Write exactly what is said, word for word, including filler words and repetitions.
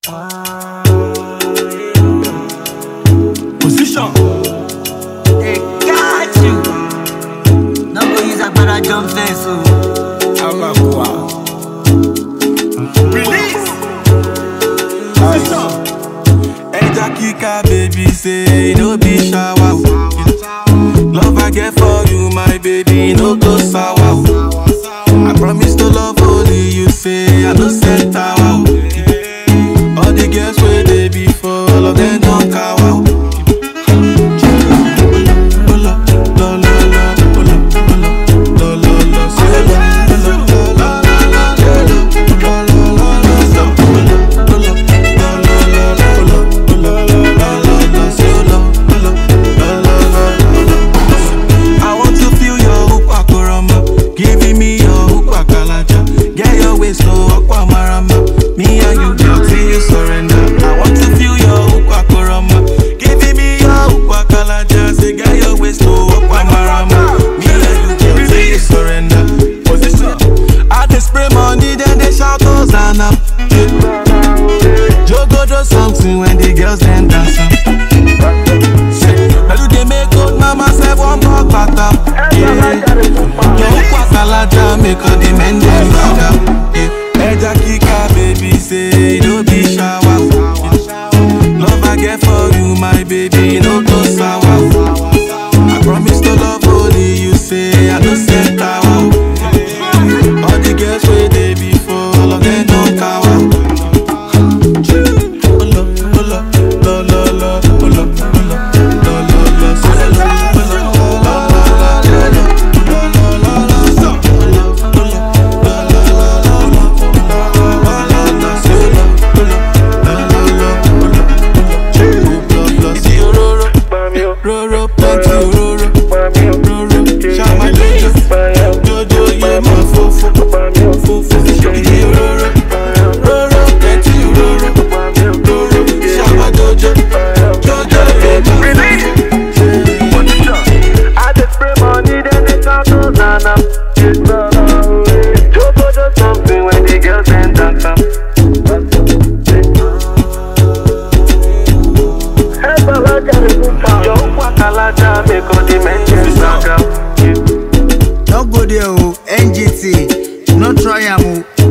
Position. They got you. No go use a better jump fence, so I'm a qua. Release. Position. Hey, Jackie, baby, say no be shower. Love I get for you, my baby, no go sour. I promise to love only you, say I no sell tower. All the girls where they before, all of them don't cower. Something when the girls then dance up. Now do they make old mama say one more pata? Yeah. Yo, Kwakalaja make all the men them rock up. Hey, Jackie, baby, say no be shower. Love I get for you, my baby, no go sour. I promise to love only you, say I no sell tower. All the girls where they before, all of them don't cower. no go there, oh, N G T, no try am, oh.